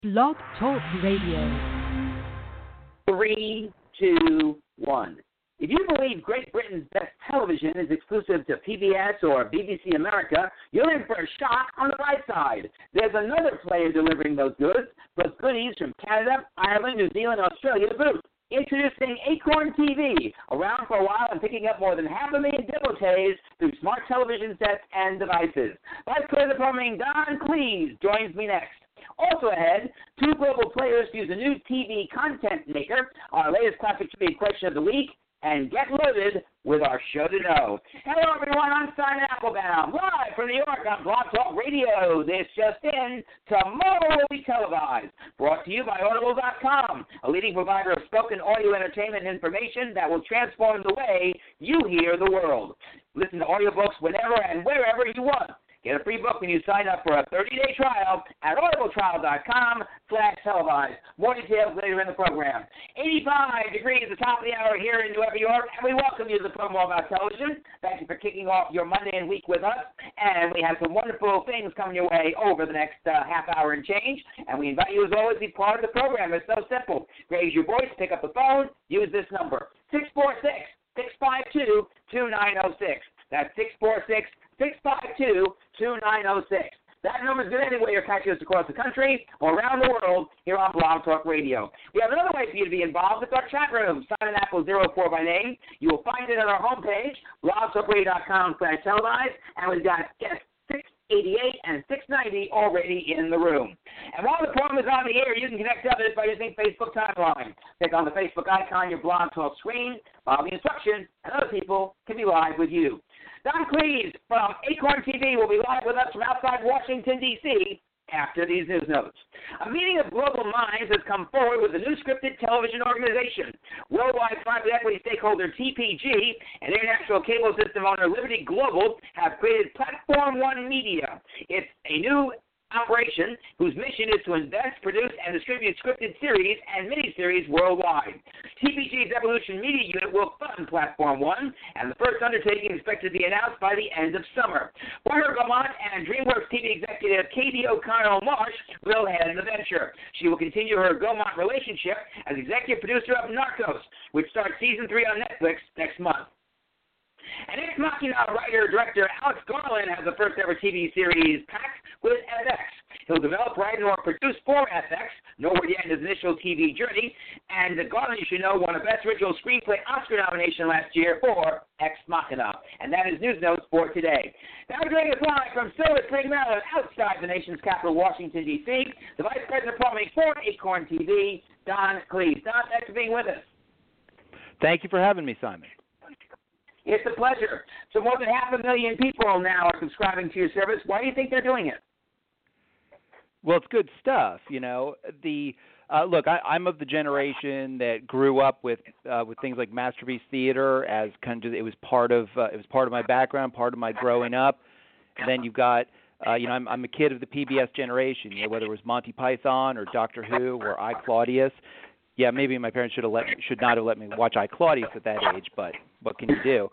Blog Talk Radio. 3, 2, 1. If you believe Great Britain's best television is exclusive to PBS or BBC America, you're in for a shock on the right side. There's another player delivering those goods, plus goodies from Canada, Ireland, New Zealand, Australia to boot. Introducing Acorn TV, around for a while and picking up more than 500,000 devotees through smart television sets and devices. Vice President of Programming Don Cleese joins me next. Also ahead, two global players use a new TV content maker, our latest classic trivia question of the week, and get loaded with our show to know. Hello, everyone. I'm Simon Applebaum, live from New York on Blog Talk Radio. This just in, tomorrow will be televised. Brought to you by Audible.com, a leading provider of spoken audio entertainment information that will transform the way you hear the world. Listen to audiobooks whenever and wherever you want. Get a free book when you sign up for a 30-day trial at audibletrial.com/televised. More details later in the program. 85 degrees at the top of the hour here in New York, and we welcome you to the program about television. Thank you for kicking off your Monday and week with us, and we have some wonderful things coming your way over the next half hour and change, and we invite you, as always, to be part of the program. It's so simple. Raise your voice, pick up the phone, use this number, 646-652-2906. That's 646-652-2906. That number is good anywhere you're catching us across the country or around the world here on Blog Talk Radio. We have another way for you to be involved. It's our chat room, Simon Apple 04 by name. You will find it on our homepage, blogtalkradio.com/televised, and we've got guests 688 and 690 already in the room. And while the program is on the air, you can connect to others by using Facebook Timeline. Click on the Facebook icon on your Blog Talk screen, follow the instructions, and other people can be live with you. Don Cleese from Acorn TV will be live with us from outside Washington, D.C., after these news notes. A meeting of global minds has come forward with a new scripted television organization. Worldwide private equity stakeholder TPG and international cable system owner Liberty Global have created Platform One Media. It's a new operation whose mission is to invest, produce, and distribute scripted series and miniseries worldwide. TPG's Evolution Media Unit will fund Platform One, and the first undertaking is expected to be announced by the end of summer. Warner Gaumont and DreamWorks TV executive Katie O'Connell Marsh will head the venture. She will continue her Gaumont relationship as executive producer of Narcos, which starts season 3 on Netflix next month. And Ex Machina writer-director Alex Garland has the first-ever TV series packed with FX. He'll develop, write, or produce for FX, nowhere yet in his initial TV journey, and Garland, you should know, won a Best Original Screenplay Oscar nomination last year for Ex Machina. And that is News Notes for today. Now we're doing this live from Silver Spring, Maryland, outside the nation's capital, Washington, D.C., the Vice President of Programming for Acorn TV, Don Cleese. Don, thanks for being with us. Thank you for having me, Simon. It's a pleasure. So more than 500,000 people now are subscribing to your service. Why do you think they're doing it? Well, it's good stuff. You know, look, I'm of the generation that grew up with things like Masterpiece Theater as kind of it was part of my background, part of my growing up. And then you've got I'm a kid of the PBS generation. You know, whether it was Monty Python or Doctor Who or I, Claudius. Yeah, maybe my parents should not have let me watch I, Claudius at that age, but what can you do?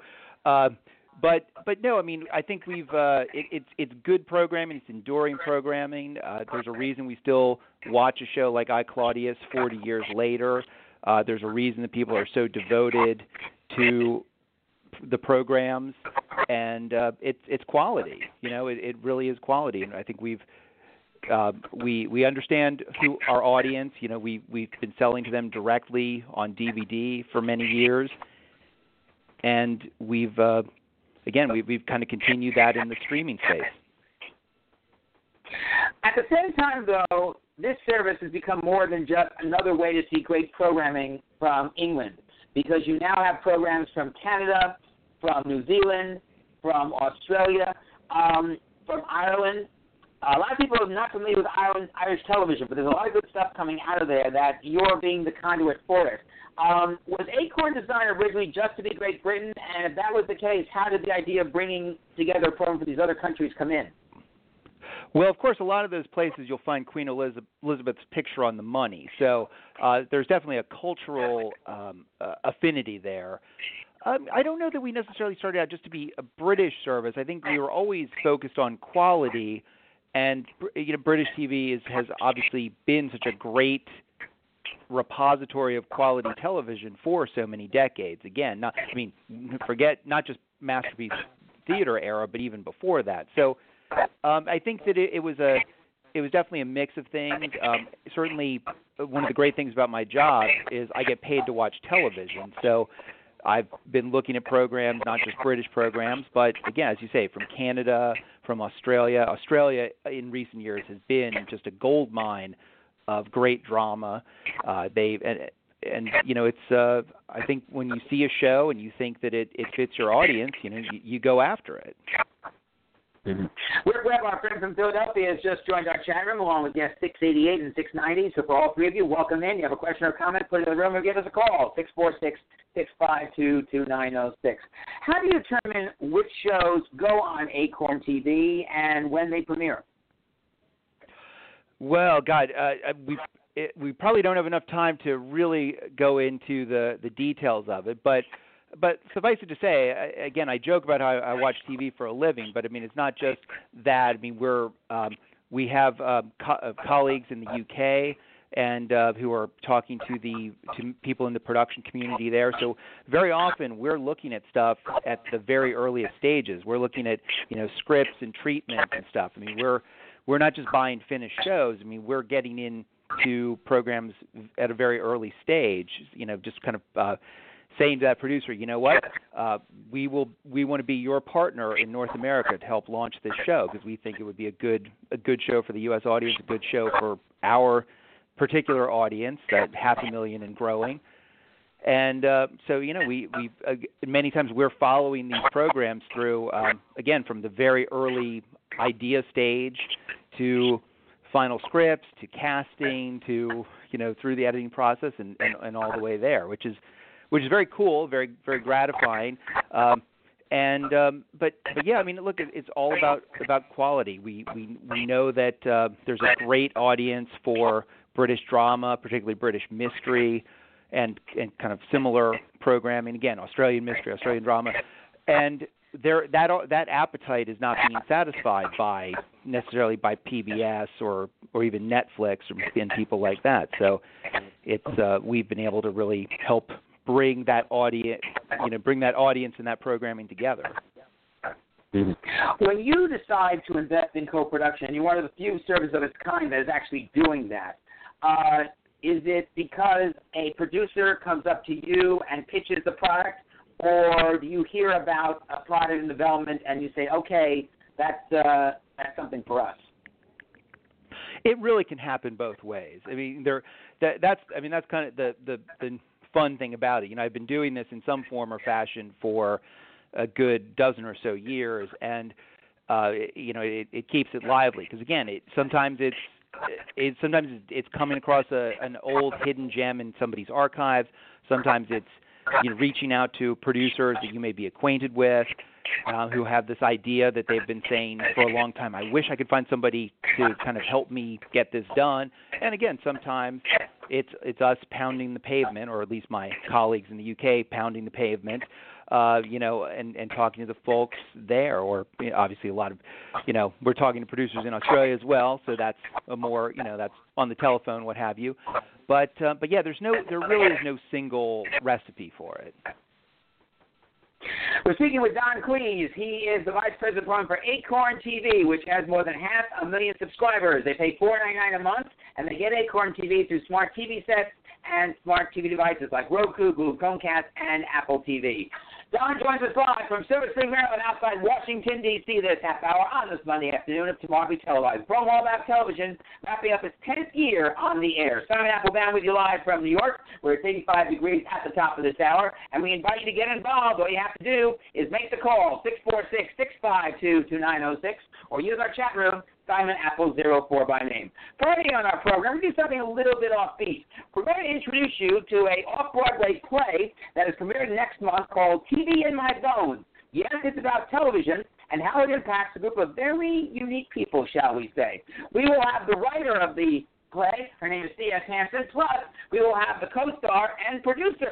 But no, I mean, I think it's good programming, it's enduring programming. There's a reason we still watch a show like I, Claudius 40 years later. There's a reason that people are so devoted to the programs, and it's quality. You know, it really is quality, and I think we understand who our audience. You know, we've been selling to them directly on DVD for many years, and we've kind of continued that in the streaming space. At the same time, though, this service has become more than just another way to see great programming from England, because you now have programs from Canada, from New Zealand, from Australia, from Ireland. A lot of people are not familiar with Irish television, but there's a lot of good stuff coming out of there that you're being the conduit for it. Was Acorn designed originally just to be Great Britain? And if that was the case, how did the idea of bringing together a program for these other countries come in? Well, of course, a lot of those places you'll find Queen Elizabeth's picture on the money. So there's definitely a cultural affinity there. I don't know that we necessarily started out just to be a British service. I think we were always focused on quality And British TV has obviously been such a great repository of quality television for so many decades. Again, forget not just Masterpiece Theater era, but even before that. So I think that it was definitely a mix of things. Certainly, one of the great things about my job is I get paid to watch television. So I've been looking at programs, not just British programs, but again, as you say, from Canada, from Australia. Australia in recent years has been just a gold mine of great drama. It's I think when you see a show and you think that it fits your audience, you go after it. Mm-hmm. Rick Webb, our friend from Philadelphia, has just joined our chat room along with guests 688 and 690. So for all three of you, welcome in. You have a question or comment, put it in the room or give us a call, 646-652-2906. How do you determine which shows go on Acorn TV and when they premiere? Well, God, we probably don't have enough time to really go into the details of it, but suffice it to say, again, I joke about how I watch TV for a living, but it's not just that. We have colleagues in the UK and who are talking to people in the production community there. So very often we're looking at stuff at the very earliest stages. We're looking at scripts and treatments and stuff. We're not just buying finished shows. We're getting into programs at a very early stage. Just kind of saying to that producer, we want to be your partner in North America to help launch this show because we think it would be a good show for the U.S. audience, a good show for our particular audience, that 500,000 and growing. And so we many times we're following these programs through again from the very early idea stage to final scripts to casting to through the editing process and all the way there, which is very cool, very very gratifying. But yeah, look, it's all about quality. We know that there's a great audience for British drama, particularly British mystery, and kind of similar programming. Again, Australian mystery, Australian drama, and that appetite is not being satisfied necessarily by PBS or even Netflix and people like that. So we've been able to really help bring that audience and that programming together. Mm-hmm. When you decide to invest in co-production, you're one of the few services of its kind that is actually doing that. Is it because a producer comes up to you and pitches the product, or do you hear about a product in development and you say, okay, that's something for us? It really can happen both ways. That's kind of the fun thing about it. I've been doing this in some form or fashion for a good dozen or so years, and it keeps it lively because again, sometimes it's coming across an old hidden gem in somebody's archives. Sometimes it's reaching out to producers that you may be acquainted with who have this idea that they've been saying for a long time, I wish I could find somebody to kind of help me get this done. And again, sometimes it's us pounding the pavement, or at least my colleagues in the UK pounding the pavement, and talking to the folks there, or obviously a lot of, we're talking to producers in Australia as well, so that's a more, that's on the telephone, what have you. But yeah, there really is no single recipe for it. We're speaking with Don Cleese. He is the Vice President of Programming for Acorn TV, which has more than 500,000 subscribers. They pay $4.99 a month, and they get Acorn TV through smart TV sets and smart TV devices like Roku, Google Chromecast, and Apple TV. Don joins us live from Silver Spring, Maryland, outside Washington, D.C. this half hour on this Monday afternoon of Tomorrow Be Televised. Pro Wallback Television wrapping up its 10th year on the air. Simon Applebaum with you live from New York, where it's 85 degrees at the top of this hour, and we invite you to get involved. All you have to do is make the call, 646-652-2906, or use our chat room, Simon Apple 04 by name. Friday on our program, we do something a little bit offbeat. We're going to introduce you to an off-Broadway play that is premiering next month called TV in My Bones. Yes, it's about television and how it impacts a group of very unique people, shall we say. We will have the writer of the play, her name is C.S. Hansen, plus we will have the co-star and producer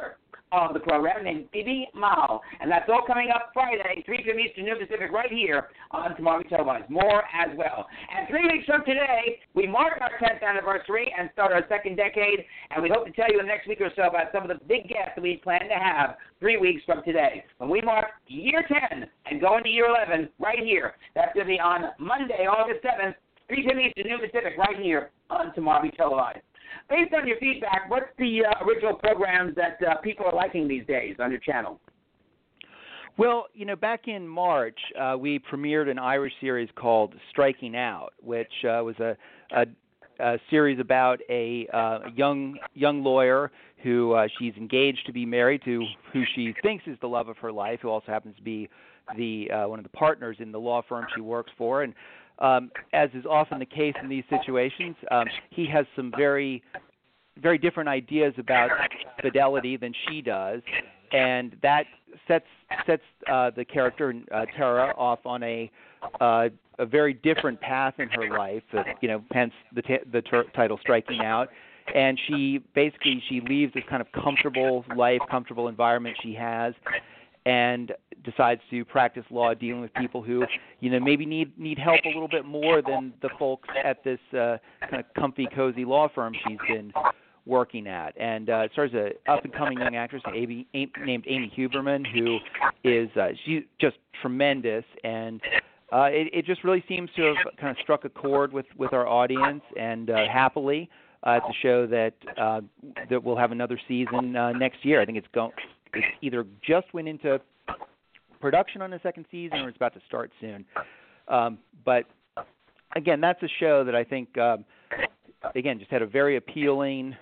of the program named Phoebe Mao. And that's all coming up Friday, 3 p.m. Eastern, noon Pacific, right here on Tamale Televised. More as well. And 3 weeks from today, we mark our 10th anniversary and start our second decade. And we hope to tell you in the next week or so about some of the big guests that we plan to have 3 weeks from today. When we mark year 10 and go into year 11 right here, that's going to be on Monday, August 7th, 3 p.m. Eastern, noon Pacific, right here on Tamale Televised. Based on your feedback, what's the original programs that people are liking these days on your channel? Well, back in March, we premiered an Irish series called Striking Out, which was a series about a young lawyer who she's engaged to be married to, who she thinks is the love of her life, who also happens to be one of the partners in the law firm she works for. And as is often the case in these situations, he has some very, very different ideas about fidelity than she does, and that sets the character Tara off on a very different path in her life. Hence the title "Striking Out." And she leaves this kind of comfortable life, comfortable environment she has, and decides to practice law dealing with people who, maybe need help a little bit more than the folks at this kind of comfy, cozy law firm she's been working at. And it stars an up-and-coming young actress named Amy Huberman, who is she's just tremendous. And it just really seems to have kind of struck a chord with our audience, and happily, it's a show that we'll have another season next year. I think it's either just went into production on the second season or it's about to start soon. But again, that's a show that I think just had a very appealing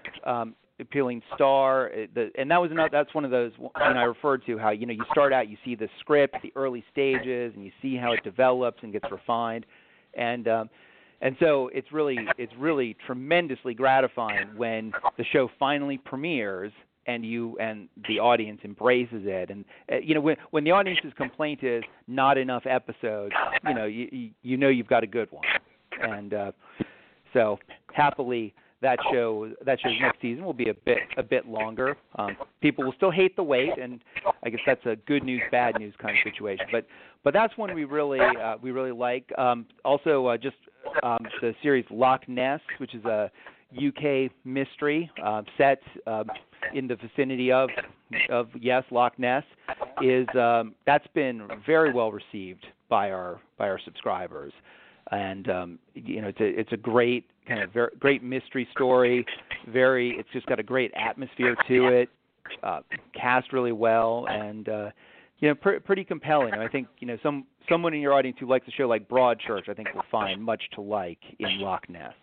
star. And that's one of those I referred to, how you start out, you see the script, the early stages, and you see how it develops and gets refined, and so it's really tremendously gratifying when the show finally premieres and the audience embraces it. And when the audience's complaint is not enough episodes, you've got a good one. And so happily that show's next season will be a bit longer. People will still hate the wait, and I guess that's a good news, bad news kind of situation. But that's one we really like. Also, the series Loch Ness, which is a UK mystery set in the vicinity of Loch Ness, is that's been very well received by our subscribers. And it's a great kind of great mystery story. It's just got a great atmosphere to it. Cast really well, and pretty compelling. And I think someone in your audience who likes a show like Broadchurch, I think will find much to like in Loch Ness.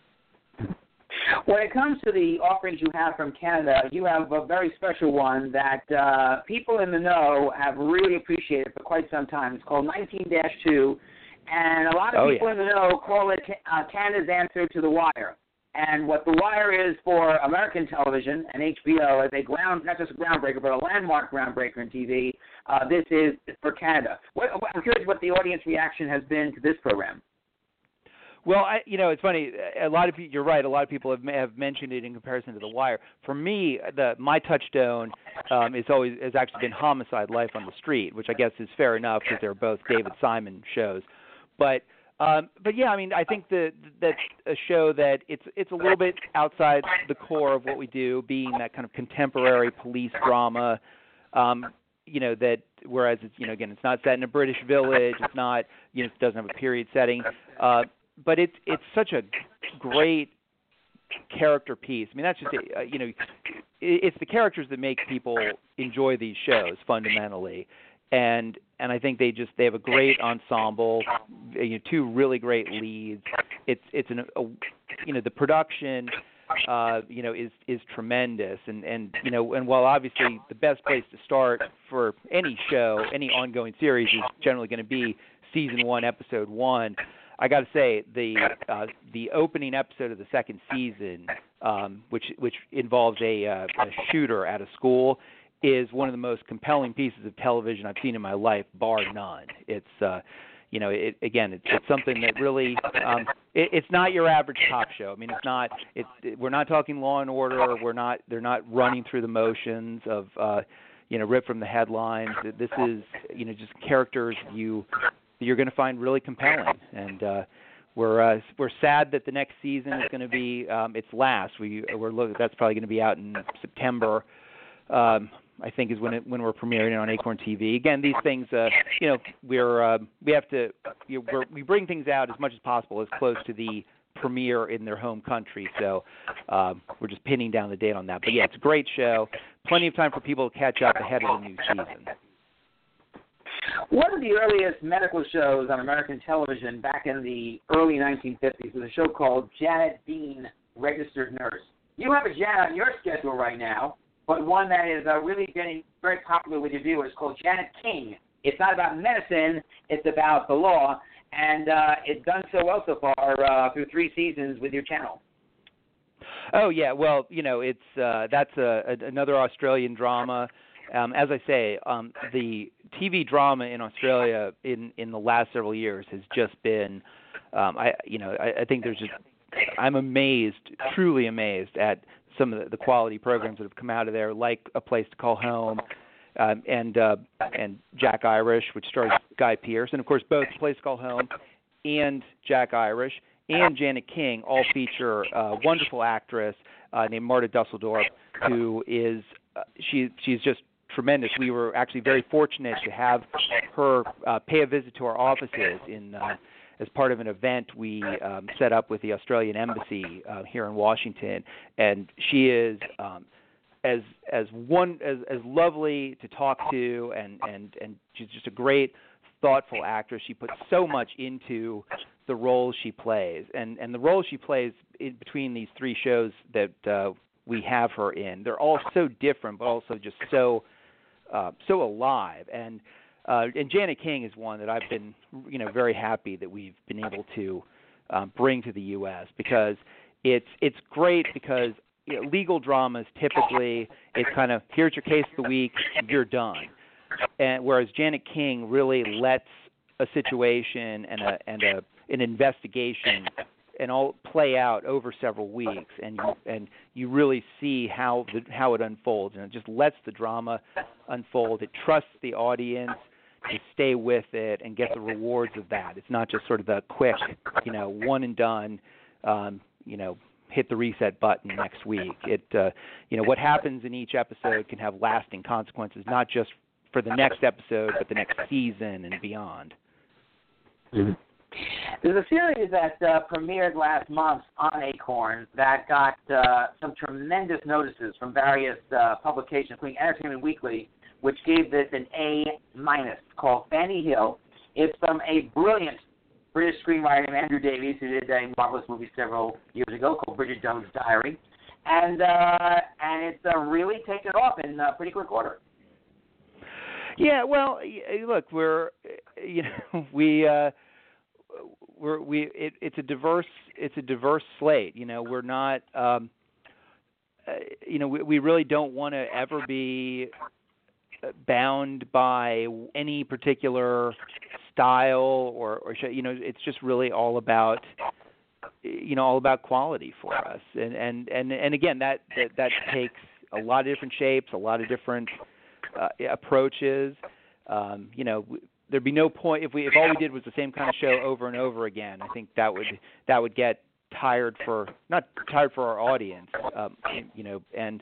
When it comes to the offerings you have from Canada, you have a very special one that people in the know have really appreciated for quite some time. It's called 19-2. And a lot of people in the know call it Canada's answer to The Wire. And what The Wire is for American television and HBO as not just a groundbreaker, but a landmark groundbreaker in TV, this is for Canada. I'm curious what the audience reaction has been to this program. Well, it's funny. You're right. A lot of people have mentioned it in comparison to The Wire. For me, my touchstone has actually been Homicide: Life on the Street, which I guess is fair enough because they're both David Simon shows. But yeah, I think that's a show that it's a little bit outside the core of what we do, being that kind of contemporary police drama. That whereas it's again, it's not set in a British village. It's not it doesn't have a period setting. But it's such a great character piece. That's just it's the characters that make people enjoy these shows fundamentally. And I think they have a great ensemble, two really great leads. It's the production is tremendous, and while obviously the best place to start for any show, any ongoing series is generally going to be season 1, episode 1. I got to say the opening episode of the second season, which involves a shooter at a school, is one of the most compelling pieces of television I've seen in my life, bar none. It's it's something that really it's not your average cop show. I mean, it's not. We're not talking Law and Order. They're not running through the motions of ripped from the headlines. This is just characters you're going to find really compelling, and we're sad that the next season is going to be its last. That's probably going to be out in September. I think is when we're premiering it on Acorn TV. Again, these things, we bring things out as much as possible, as close to the premiere in their home country. So we're just pinning down the date on that. But yeah, it's a great show. Plenty of time for people to catch up ahead of the new season. One of the earliest medical shows on American television back in the early 1950s was a show called Janet Dean, Registered Nurse. You have a Janet on your schedule right now, but one that is really getting very popular with your viewers called Janet King. It's not about medicine, it's about the law, and it's done so well so far through 3 seasons with your channel. Oh, yeah, well, it's that's another Australian drama. As I say, the TV drama in Australia in the last several years has just been, I think I'm amazed, truly amazed at some of the quality programs that have come out of there, like A Place to Call Home, and Jack Irish, which stars Guy Pearce, and of course both A Place to Call Home and Jack Irish and Janet King all feature a wonderful actress named Marta Dusseldorp, who is she's just tremendous. We were actually very fortunate to have her pay a visit to our offices as part of an event we set up with the Australian Embassy here in Washington, and she is as lovely to talk to, and she's just a great, thoughtful actress. She puts so much into the roles she plays, and the roles she plays in between these 3 shows that we have her in. They're all so different, but also just so alive. And Janet King is one that I've been, very happy that we've been able to bring to the U.S. because it's great because legal dramas typically it's kind of here's your case of the week, you're done, and whereas Janet King really lets a situation and an investigation and all play out over several weeks, and you really see how it unfolds, and it just lets the drama unfold. It trusts the audience to stay with it and get the rewards of that. It's not just sort of the quick, one and done, hit the reset button next week. What happens in each episode can have lasting consequences, not just for the next episode, but the next season and beyond. Mm-hmm. There's a series that premiered last month on Acorn that got some tremendous notices from various publications, including Entertainment Weekly, which gave this an A-, called Fanny Hill. It's from a brilliant British screenwriter named Andrew Davies, who did a marvelous movie several years ago called Bridget Jones' Diary. And it's really taken off in pretty quick order. Yeah, well, look, it's a diverse slate. We're not we really don't want to ever be bound by any particular style or it's just really all about quality for us. And again, that takes a lot of different shapes, a lot of different approaches. There'd be no point if all we did was the same kind of show over and over again. I think that would get not tired for our audience, and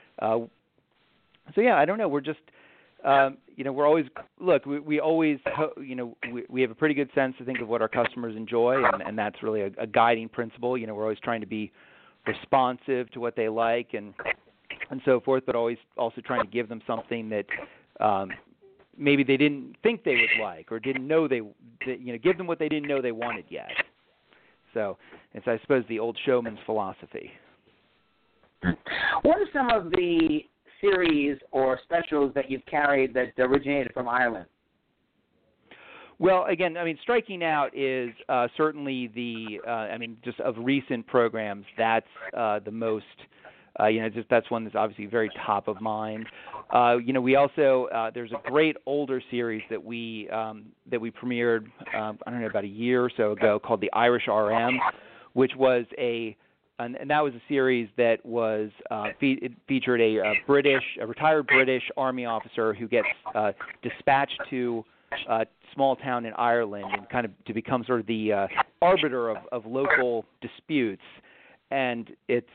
so yeah, I don't know. We're just we're always we always we have a pretty good sense, I think, of what our customers enjoy, and that's really a guiding principle. We're always trying to be responsive to what they like and so forth, but always also trying to give them something that maybe they didn't think they would like or didn't know give them what they didn't know they wanted yet. So it's, I suppose, the old showman's philosophy. What are some of the series or specials that you've carried that originated from Ireland? Well, again, Striking Out is certainly just of recent programs, that's the most Just that's one that's obviously very top of mind. We also there's a great older series that we premiered I don't know, about a year or so ago, called The Irish RM, which was and that was a series that was it featured a retired British Army officer who gets dispatched to a small town in Ireland and kind of to become sort of the arbiter of local disputes. And it's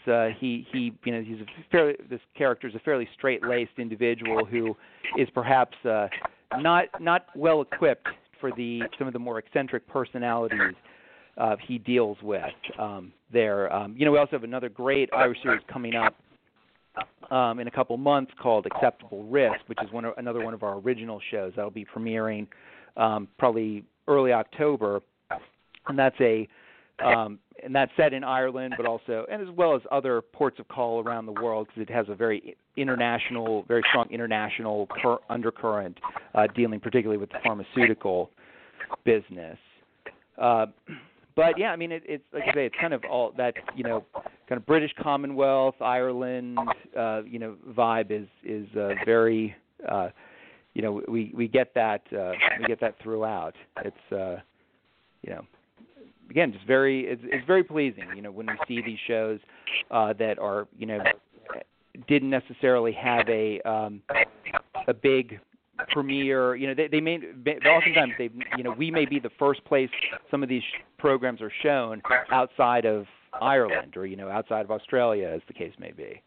this character is a fairly straight-laced individual who is perhaps not well equipped for some of the more eccentric personalities he deals with there. We also have another great Irish series coming up in a couple months called Acceptable Risk, which is another one of our original shows that'll be premiering probably early October, and that's and that's set in Ireland, but also, and as well as other ports of call around the world, because it has a very strong international undercurrent, dealing particularly with the pharmaceutical business. But yeah, I mean, it's like I say, it's kind of all that kind of British Commonwealth, Ireland, vibe is very, we get that throughout. It's again, just it's very pleasing, when we see these shows that are, didn't necessarily have a big premiere. Oftentimes we may be the first place some of these programs are shown outside of Ireland or outside of Australia, as the case may be.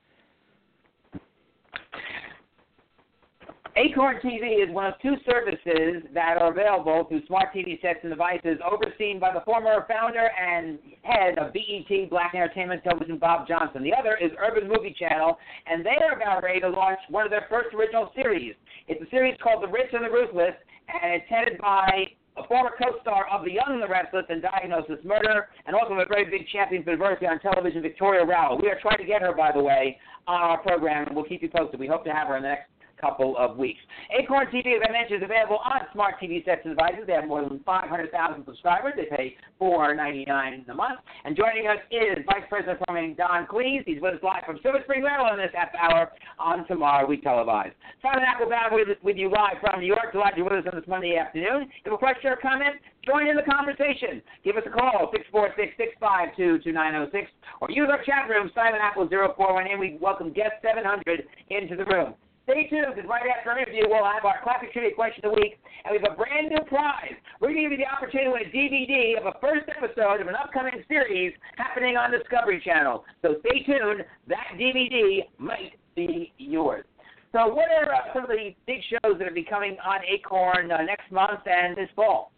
Acorn TV is one of two services that are available through smart TV sets and devices, overseen by the former founder and head of BET Black Entertainment Television, Bob Johnson. The other is Urban Movie Channel, and they are about ready to launch one of their first original series. It's a series called The Rich and the Ruthless, and it's headed by a former co-star of The Young and the Restless and Diagnosis Murder, and also a very big champion for diversity on television, Victoria Rowell. We are trying to get her, by the way, on our program, and we'll keep you posted. We hope to have her in the next couple of weeks. Acorn TV, as I mentioned, is available on smart TV sets and devices. They have more than 500,000 subscribers. They pay $4.99 a month. And joining us is Vice President of Programming Don Cleese. He's with us live from Silver Spring, Maryland, this half hour on Tomorrow We Televise. Simon Applebaum with you live from New York. Glad you're with us on this Monday afternoon. If you have a question or comment, join in the conversation. Give us a call, 646-652-2906, or use our chat room, Simon Apple 041, and we welcome guest 700 into the room. Stay tuned, because right after our interview, we'll have our classic trivia question of the week, and we have a brand new prize. We're going to give you the opportunity to win a DVD of a first episode of an upcoming series happening on Discovery Channel. So stay tuned. That DVD might be yours. So what are some of the big shows that are be coming on Acorn next month and this fall?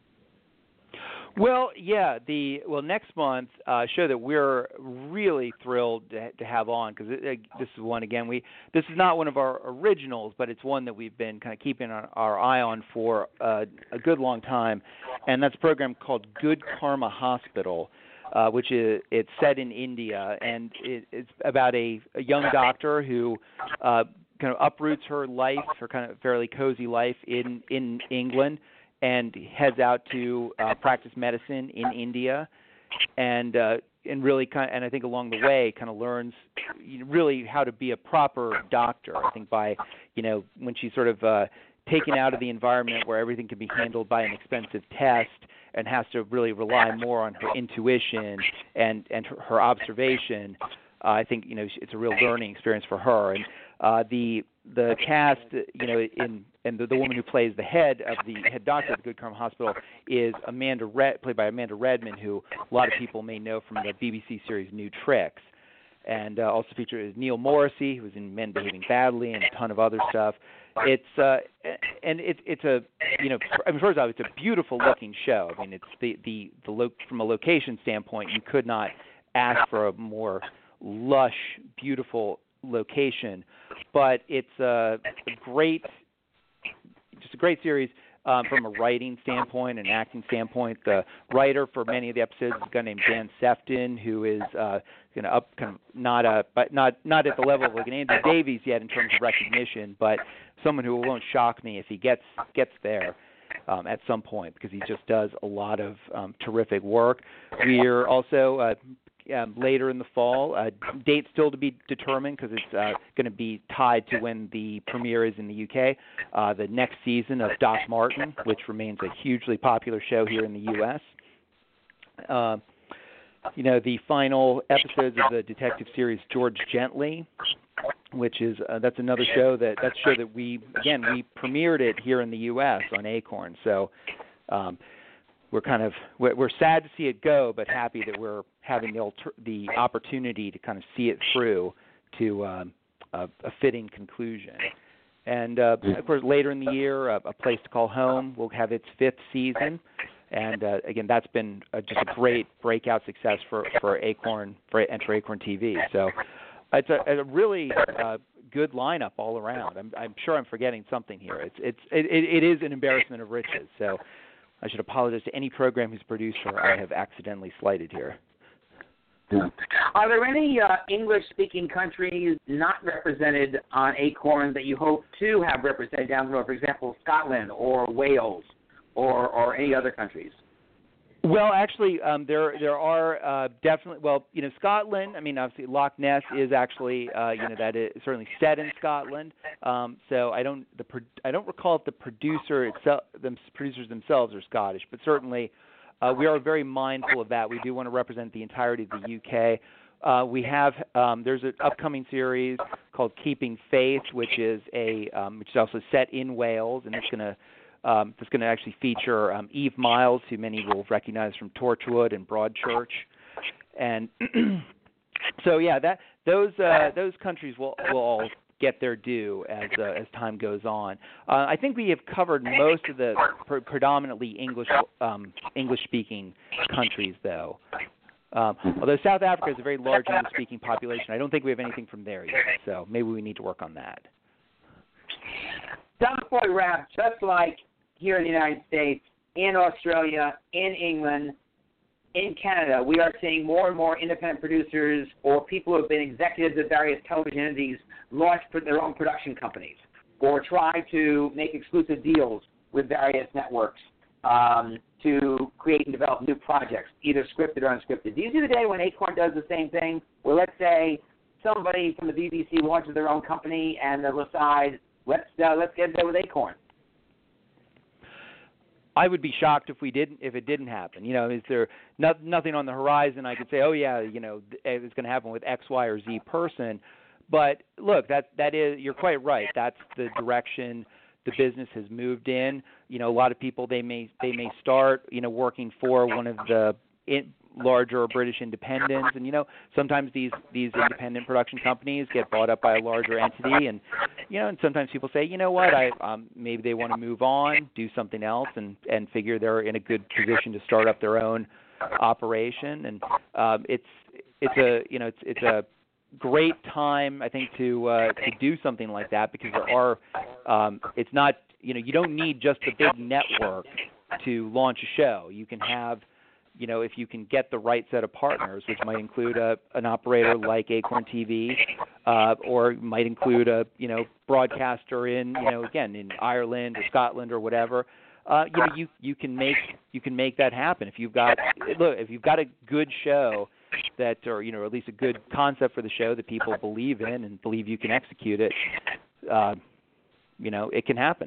Well, yeah, next month, show that we're really thrilled to have on, because this is one, again, this is not one of our originals, but it's one that we've been kind of keeping our eye on for a good long time, and that's a program called Good Karma Hospital, which it's set in India, and it's about a young doctor who kind of uproots her life, her kind of fairly cozy life in England, and heads out to practice medicine in India, and really and I think along the way kind of learns really how to be a proper doctor. I think by when she's sort of taken out of the environment where everything can be handled by an expensive test and has to really rely more on her intuition and her observation. I think it's a real learning experience for her, and the cast and the woman who plays the head doctor at the Good Karma Hospital is played by Amanda Redman, who a lot of people may know from the BBC series New Tricks, and also features Neil Morrissey, who was in Men Behaving Badly and a ton of other stuff. It's first off, it's a beautiful looking show. I mean, it's from a location standpoint, you could not ask for a more lush, beautiful location, but it's a great series from a writing standpoint and acting standpoint. The writer for many of the episodes is a guy named Dan Sefton, who is not at the level of like an Andrew Davies yet in terms of recognition, but someone who won't shock me if he gets there at some point, because he just does a lot of terrific work. We're also later in the fall. Date still to be determined because it's going to be tied to when the premiere is in the UK. The next season of Doc Martin, which remains a hugely popular show here in the U.S. The final episodes of the detective series George Gently, which is that's another show that we premiered it here in the U.S. on Acorn. So we're sad to see it go, but happy that we're having the opportunity to kind of see it through to a fitting conclusion. And of course, later in the year, A Place to Call Home will have its 5th season. And again, that's been just a great breakout success for Acorn and for Acorn TV. So it's a really good lineup all around. I'm sure I'm forgetting something here. It is an embarrassment of riches. So I should apologize to any program whose producer I have accidentally slighted here. Are there any English-speaking countries not represented on Acorn that you hope to have represented down the road? For example, Scotland or Wales or any other countries? Well, actually, there are definitely. Well, Scotland. I mean, obviously, Loch Ness is actually that is certainly set in Scotland. So I don't recall if the producers themselves are Scottish, but certainly we are very mindful of that. We do want to represent the entirety of the UK. We have there's an upcoming series called Keeping Faith, which is also set in Wales, and it's going to actually feature Eve Miles, who many will recognize from Torchwood and Broadchurch, and so those countries will all get their due as time goes on. I think we have covered most of the predominantly English-speaking countries, though. Although South Africa is a very large English-speaking population, I don't think we have anything from there yet. So maybe we need to work on that. Don, before we wrap, just like here in the United States, in Australia, in England, in Canada, we are seeing more and more independent producers or people who have been executives at various television entities launch their own production companies or try to make exclusive deals with various networks to create and develop new projects, either scripted or unscripted. Do you see the day when Acorn does the same thing, where let's say somebody from the BBC launches their own company and they'll decide, let's get there with Acorn? I would be shocked if it didn't happen. Is there nothing on the horizon I could say, it's going to happen with X, Y, or Z person? But look, that is, you're quite right. That's the direction the business has moved in. A lot of people they may start working for one of the larger British independents, and sometimes these independent production companies get bought up by a larger entity, and and sometimes people say, maybe they want to move on, do something else, and figure they're in a good position to start up their own operation, and it's a great time, I think, to do something like that, because there are it's not you don't need just a big network to launch a show. You can have if you can get the right set of partners, which might include an operator like Acorn TV, or might include a broadcaster in in Ireland or Scotland or whatever, you can make that happen if you've got a good show that, or at least a good concept for the show that people believe in and believe you can execute it. It can happen.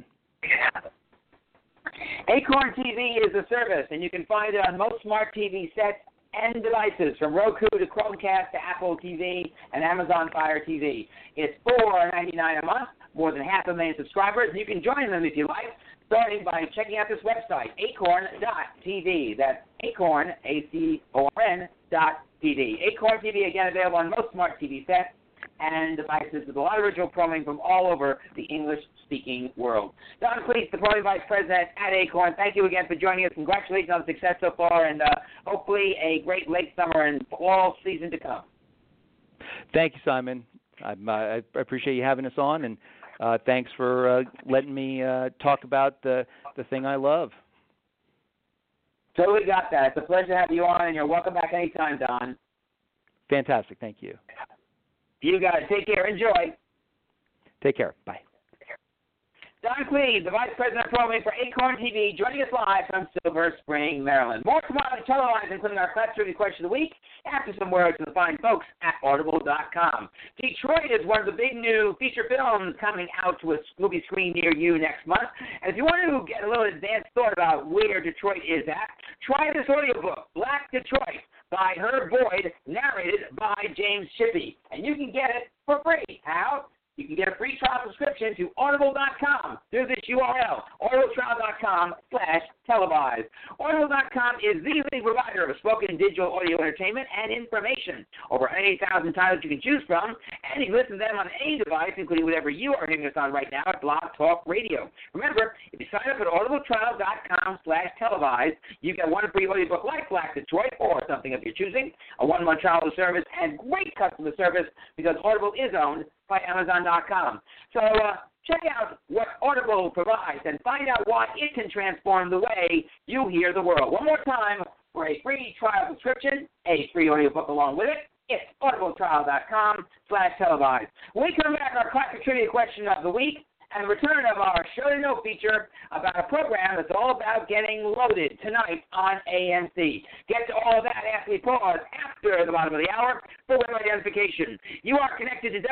Acorn TV is a service, and you can find it on most smart TV sets and devices, from Roku to Chromecast to Apple TV and Amazon Fire TV. It's $4.99 a month, more than 500,000 subscribers, and you can join them if you like, starting by checking out this website, acorn.tv. That's acorn, ACORN.TV. Acorn TV, again, available on most smart TV sets and devices with a lot of original programming from all over the English-speaking world. Don Cleese, the Programming Vice President at Acorn, thank you again for joining us. Congratulations on the success so far, and hopefully a great late summer and fall season to come. Thank you, Simon. I appreciate you having us on, and thanks for letting me talk about the thing I love. Totally got that. It's a pleasure to have you on, and you're welcome back anytime, Don. Fantastic. Thank you. You got it. Take care. Enjoy. Take care. Bye. Don Cleve, the Vice President of Programming for Acorn TV, joining us live from Silver Spring, Maryland. More tomorrow televised, including our Class Trivia Question of the Week, after some words from the fine folks at Audible.com. Detroit is one of the big new feature films coming out to a movie screen near you next month. And if you want to get a little advanced thought about where Detroit is at, try this audiobook, Black Detroit, by Herb Boyd, narrated by James Shippey. And you can get it for free. How? You can get a free trial subscription to Audible.com through this URL, audibletrial.com/televised. Audible.com is the leading provider of spoken digital audio entertainment and information. Over 80,000 titles you can choose from, and you can listen to them on any device, including whatever you are hearing us on right now at Blog Talk Radio. Remember, if you sign up at audibletrial.com/televised, you get one free audiobook like Black Detroit or something of your choosing, a 1-month trial of service, and great customer service because Audible is owned by Amazon.com. So check out what Audible provides and find out why it can transform the way you hear the world. One more time, for a free trial subscription, a free audiobook along with it, it's audibletrial.com/televised. When we come back, our classic trivia question of the week, and the return of our Show to Know feature about a program that's all about getting loaded tonight on ANC. Get to all of that after we pause after the bottom of the hour for web identification. You are connected to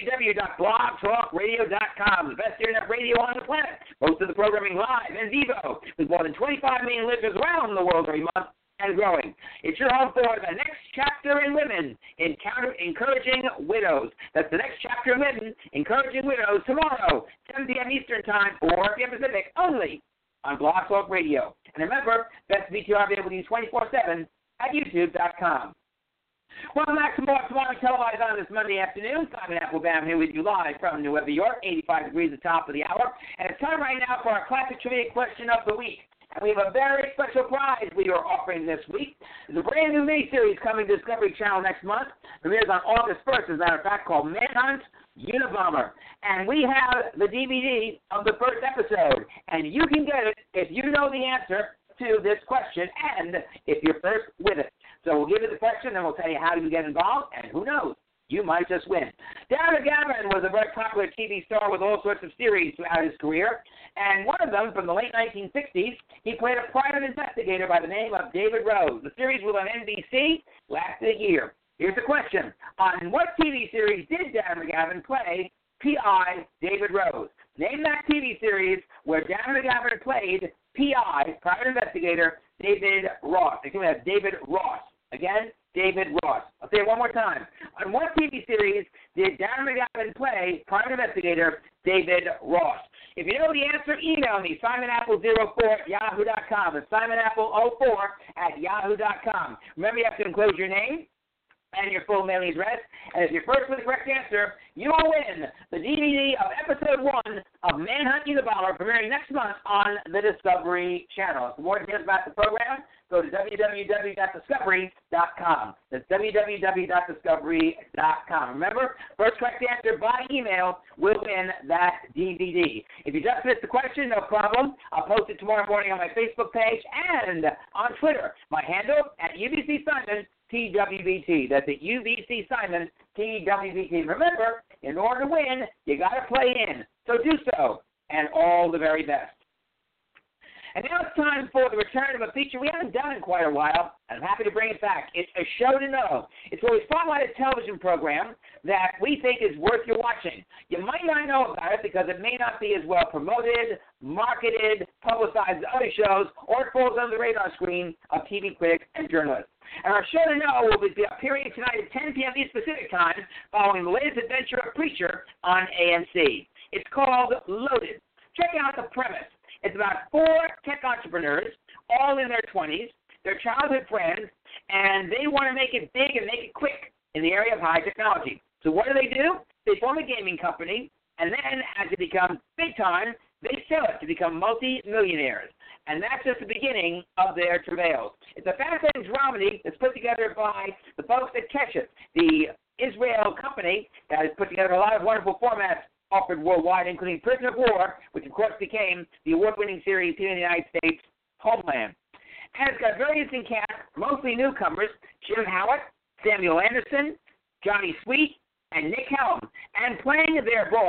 www.blogtalkradio.com, the best internet radio on the planet. Most of the programming live and vivo, with more than 25 million listeners around the world every month, and growing. It's your home for the next chapter in women, encouraging widows. That's the next chapter in women, encouraging widows, tomorrow, 10 p.m. Eastern Time, 4 p.m. Pacific, only on Blog Talk Radio. And remember, Best VTR available to you 24/7 at YouTube.com. Welcome back to more tomorrow televised on this Monday afternoon. Simon Applebaum here with you live from New York, 85 degrees at the top of the hour. And it's time right now for our classic trivia question of the week. And we have a very special prize we are offering this week. It's a brand new miniseries coming to Discovery Channel next month. Premieres on August 1st, as a matter of fact, called Manhunt Unabomber. And we have the DVD of the first episode. And you can get it if you know the answer to this question and if you're first with it. So we'll give you the question, and we'll tell you how you get involved, and who knows, you might just win. Darren McGavin was a very popular TV star with all sorts of series throughout his career, and one of them, from the late 1960s, he played a private investigator by the name of David Rose. The series was on NBC, lasted a year. Here's the question. On what TV series did Darren McGavin play P.I. David Rose? Name that TV series where Darren McGavin played P.I., private investigator, David Ross. David Ross. Again, David Ross. I'll say it one more time. On what TV series did Darren McGavin play private investigator David Ross? If you know the answer, email me, simonapple04@yahoo.com. It's simonapple04@yahoo.com. Remember, you have to enclose your name and your full mailing address. And if you're first with the correct answer, you will win the DVD of Episode 1 of Manhunt Unabomber, premiering next month on the Discovery Channel. For more details about the program, go to www.discovery.com. That's www.discovery.com. Remember, first correct answer by email will win that DVD. If you just missed the question, no problem. I'll post it tomorrow morning on my Facebook page and on Twitter. My handle at UBC Simon TWBT. That's at UBC Simon TWBT. Remember, in order to win, you got to play in. So do so, and all the very best. And now it's time for the return of a feature we haven't done in quite a while, and I'm happy to bring it back. It's a Show to Know. It's where we spotlight a television program that we think is worth your watching. You might not know about it because it may not be as well promoted, marketed, publicized as other shows, or it falls under the radar screen of TV critics and journalists. And our Show to Know will be appearing tonight at 10 p.m. East Pacific Time following the latest adventure of Preacher on ANC. It's called Loaded. Check out the premise. It's about 4 tech entrepreneurs, all in their 20s, their childhood friends, and they want to make it big and make it quick in the area of high technology. So what do? They form a gaming company, and then as it becomes big time, they sell it to become multi-millionaires. And that's just the beginning of their travails. It's a fascinating dramedy that's put together by the folks at Keshet, the Israel company that has put together a lot of wonderful formats offered worldwide, including Prisoner of War, which of course became the award-winning series here in the United States, Homeland. And it's got a very interesting cast, mostly newcomers, Jim Howard, Samuel Anderson, Johnny Sweet, and Nick Helm. And playing their boss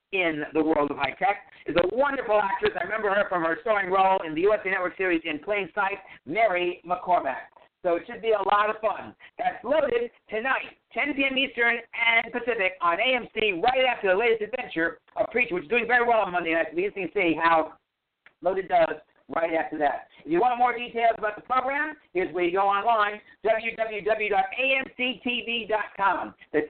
in the world of high tech, is a wonderful actress. I remember her from her starring role in the USA Network series In Plain Sight, Mary McCormack. So it should be a lot of fun. That's Loaded tonight, 10 p.m. Eastern and Pacific on AMC, right after the latest adventure of Preacher, which is doing very well on Monday night. It'll be interesting to see how Loaded does right after that. If you want more details about the program, here's where you go online, www.amctv.com. That's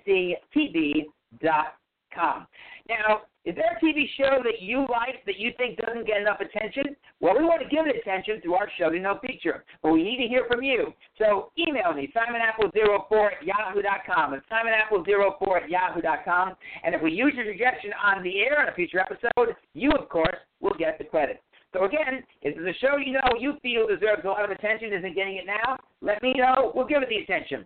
amctv.com. Now, is there a TV show that you like that you think doesn't get enough attention? Well, we want to give it attention through our Show to Know feature, but we need to hear from you. So email me, simonapple04@yahoo.com. It's simonapple04@yahoo.com. And if we use your suggestion on the air in a future episode, you, of course, will get the credit. So again, if there's a show you feel deserves a lot of attention, isn't getting it now, let me know. We'll give it the attention.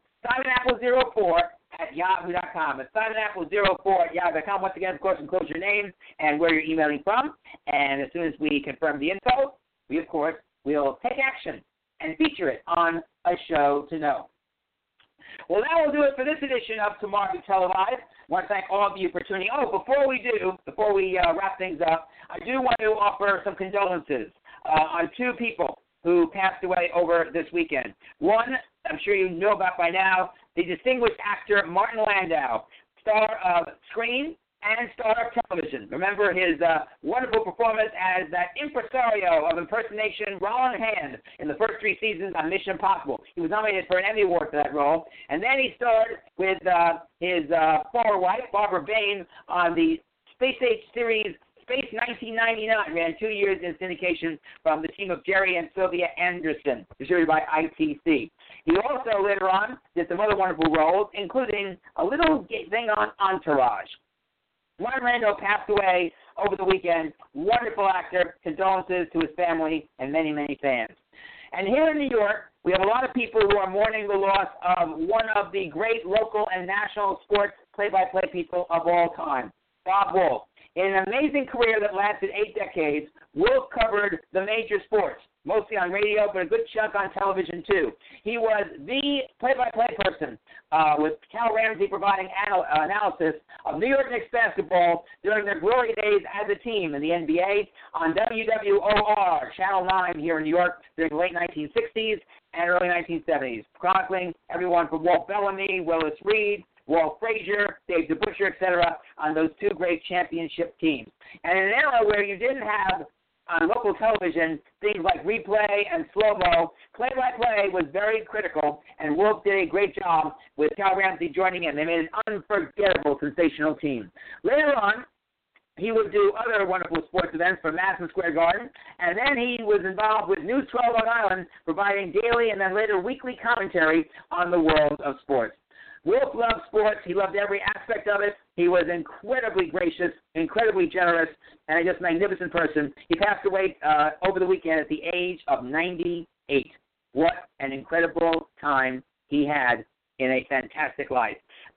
simonapple04@yahoo.com. It's simonapple04@yahoo.com. Once again, of course, enclose your name and where you're emailing from. And as soon as we confirm the info, we, of course, will take action and feature it on a Show to Know. Well, that will do it for this edition of Tomorrow Be Televised. I want to thank all of you for tuning in. Before we wrap things up, I do want to offer some condolences on two people who passed away over this weekend. One, I'm sure you know about by now, the distinguished actor Martin Landau, star of Screen and star of television. Remember his wonderful performance as that impresario of impersonation, Roland Hand, in the first 3 seasons on Mission Impossible. He was nominated for an Emmy Award for that role. And then he starred with his former wife, Barbara Bain, on the Space Age series Space 1999, ran 2 years in syndication from the team of Jerry and Sylvia Anderson, distributed by ITC. He also, later on, did some other wonderful roles, including a little thing on Entourage. Martin Landau passed away over the weekend. Wonderful actor. Condolences to his family and many, many fans. And here in New York, we have a lot of people who are mourning the loss of one of the great local and national sports play-by-play people of all time, Bob Wolf. In an amazing career that lasted 8 decades, Wolf covered the major sports, mostly on radio, but a good chunk on television, too. He was the play-by-play person, with Cal Ramsey providing analysis of New York Knicks basketball during their glory days as a team in the NBA on WWOR, Channel 9 here in New York during the late 1960s and early 1970s, chronicling everyone from Walt Bellamy, Willis Reed, Walt Frazier, Dave DeBusschere, etc., on those 2 great championship teams. And in an era where you didn't have on local television things like replay and slow-mo, play-by-play was very critical, and Wolf did a great job with Cal Ramsey joining in. They made an unforgettable, sensational team. Later on, he would do other wonderful sports events for Madison Square Garden, and then he was involved with News 12 Long Island, providing daily and then later weekly commentary on the world of sports. Wolf loved sports. He loved every aspect of it. He was incredibly gracious, incredibly generous, and a just magnificent person. He passed away over the weekend at the age of 98. What an incredible time he had in a fantastic life.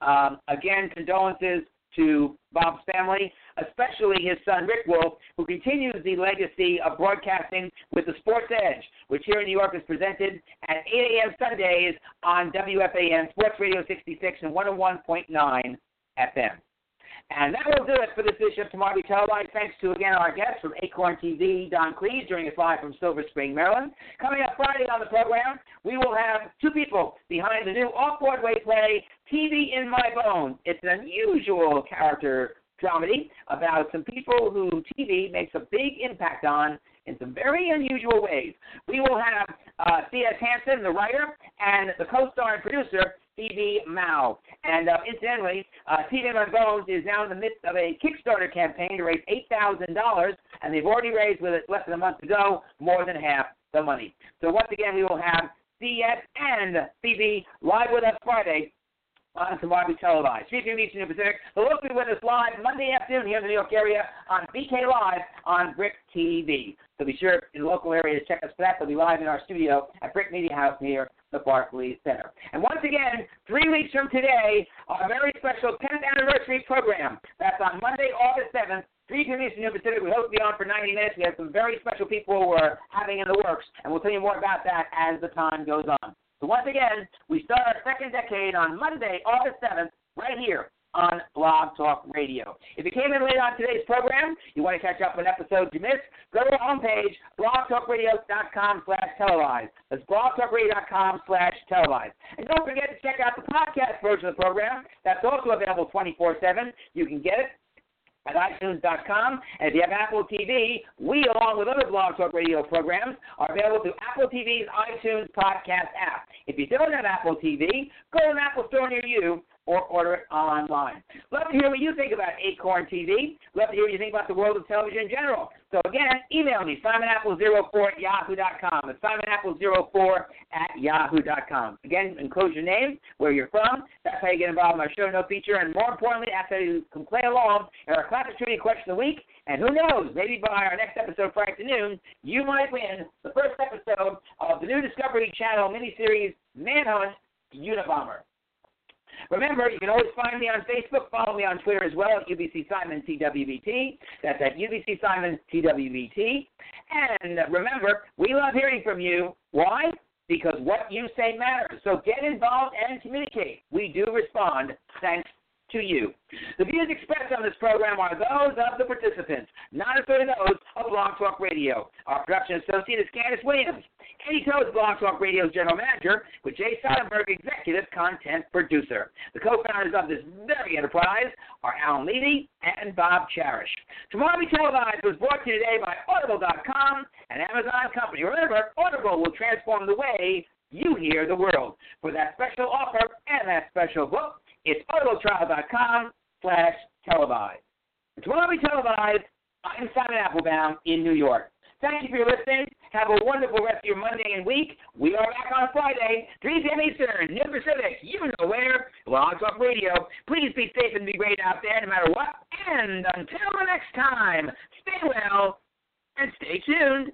Again, condolences to Bob's family, especially his son Rick Wolf, who continues the legacy of broadcasting with the Sports Edge, which here in New York is presented at 8 a.m. Sundays on WFAN, Sports Radio 66 and 101.9 FM. And that will do it for this edition of Tomorrow Be Televised. Thanks to, again, our guest from Acorn TV, Don Cleese, joining us live from Silver Spring, Maryland. Coming up Friday on the program, we will have 2 people behind the new off-Broadway play, TV in My Bones. It's an unusual character dramedy about some people who TV makes a big impact on in some very unusual ways. We will have C.S. Hansen, the writer, and the co-star and producer, Phoebe Mao. And incidentally, TV in My Bones is now in the midst of a Kickstarter campaign to raise $8,000, and they've already raised, with it less than a month to go, more than half the money. So once again, we will have C.S. and Phoebe live with us Friday on Tomorrow Be Televised. 3 p.m. Eastern Pacific. They'll also be with us live Monday afternoon here in the New York area on BK Live on Brick TV. So be sure in the local area to check us for that. They'll be live in our studio at Brick Media House near the Barclays Center. And once again, 3 weeks from today, our very special 10th anniversary program. That's on Monday, August 7th, 3 p.m. Eastern Pacific. We hope to be on for 90 minutes. We have some very special people we're having in the works, and we'll tell you more about that as the time goes on. So once again, we start our second decade on Monday, August 7th, right here on Blog Talk Radio. If you came in late on today's program, you want to catch up on episodes you missed, go to our homepage, blogtalkradio.com/televised. That's blogtalkradio.com/televised. And don't forget to check out the podcast version of the program. That's also available 24/7. You can get it at iTunes.com. And if you have Apple TV, we, along with other Blog Talk Radio programs, are available through Apple TV's iTunes podcast app. If you don't have Apple TV, go to an Apple store near you or order it online. Love to hear what you think about Acorn TV. Love to hear what you think about the world of television in general. So, again, email me, simonapple04@yahoo.com. It's simonapple04@yahoo.com. Again, enclose your name, where you're from. That's how you get involved in our show note feature. And more importantly, that's how you can play along in our classic trivia question of the week. And who knows, maybe by our next episode Friday afternoon, you might win the first episode of the new Discovery Channel miniseries, Manhunt Unabomber. Remember, you can always find me on Facebook. Follow me on Twitter as well at UBC Simon TWBT. That's at UBC Simon TWBT. And remember, we love hearing from you. Why? Because what you say matters. So get involved and communicate. We do respond. Thanks to you. The views expressed on this program are those of the participants, not necessarily those of Blog Talk Radio. Our production associate is Candace Williams. Eddie Toe is Blog Talk Radio's general manager, with Jay Soderberg, executive content producer. The co-founders of this very enterprise are Alan Levy and Bob Cherish. Tomorrow We Televised was brought to you today by Audible.com and Amazon Company. Remember, Audible will transform the way you hear the world. For that special offer and that special book, it's audibletrial.com/televised. Tomorrow We Televised, I'm Simon Applebaum in New York. Thank you for your listening. Have a wonderful rest of your Monday and week. We are back on Friday, 3 p.m. Eastern, noon Pacific. You know where. Blog Talk Radio. Please be safe and be great out there no matter what. And until the next time, stay well and stay tuned.